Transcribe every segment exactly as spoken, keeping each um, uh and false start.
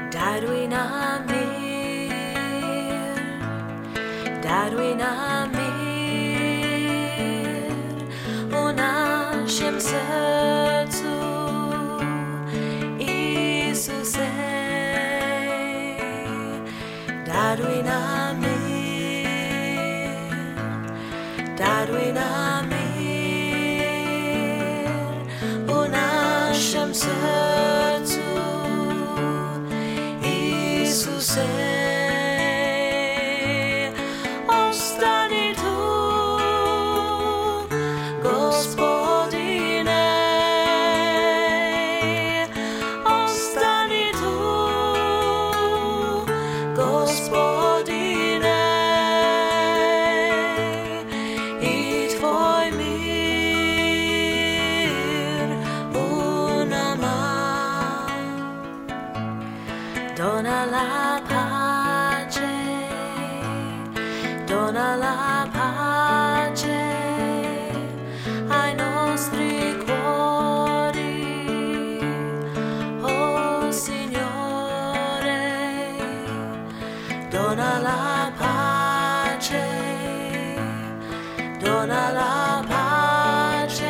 där du är närmare, där du är närmare, och naszym sercu Isuse, där du är närmare, där du är närmare, och naszym sercu Isuse. Ostani tu, Gospodine, ostani tu, Gospodine, i Tvoj mir unama. Dona la pace, dona la pace ai nostri cuori, oh Signore, dona la pace, dona la pace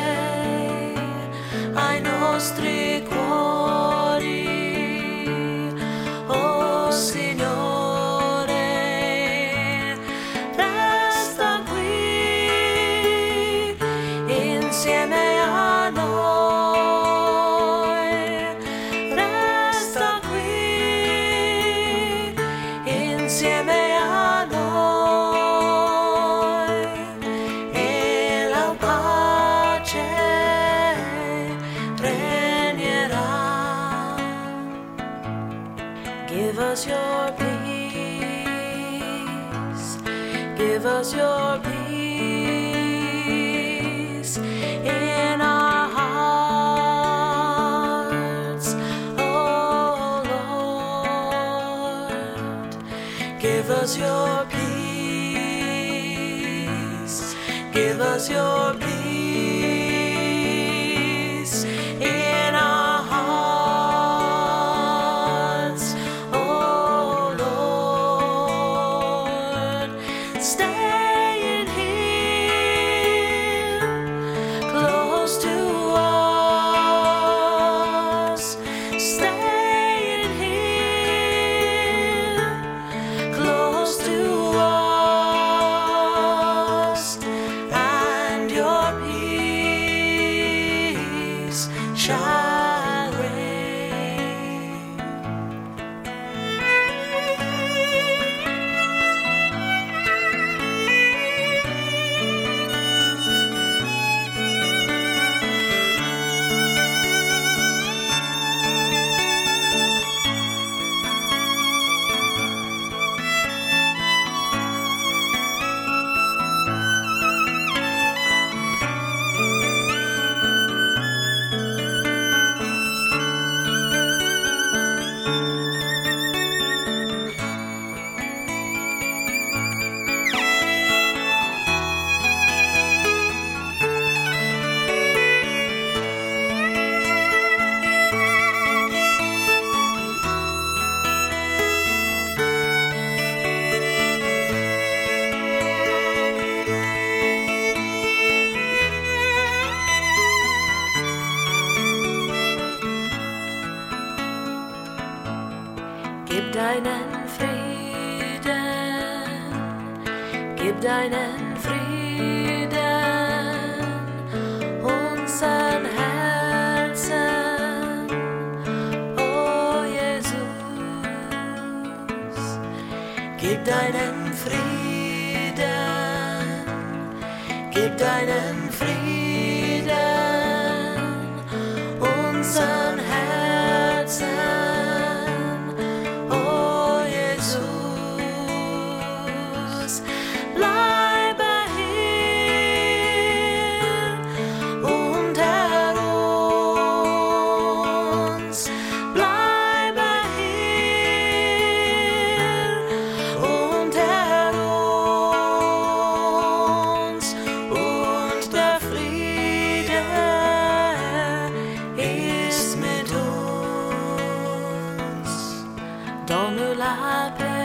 ai nostri cuori, oh Signore, resta qui insieme a noi, resta qui insieme a noi, e la pace regnerà. Give us your peace, give us your peace in our hearts, oh Lord. Give us your peace, give us your peace in our hearts, oh Lord. Stay in here, close to us. Stay in here, close to us, and your peace shall reign. Gib deinen Frieden, gib deinen Frieden unseren Herzen, oh Jesus. Gib deinen Frieden, gib deinen Frieden unseren Herzen, oh Jesus. Bleibe hier unter uns, bleibe hier unter uns. dans nos lapins.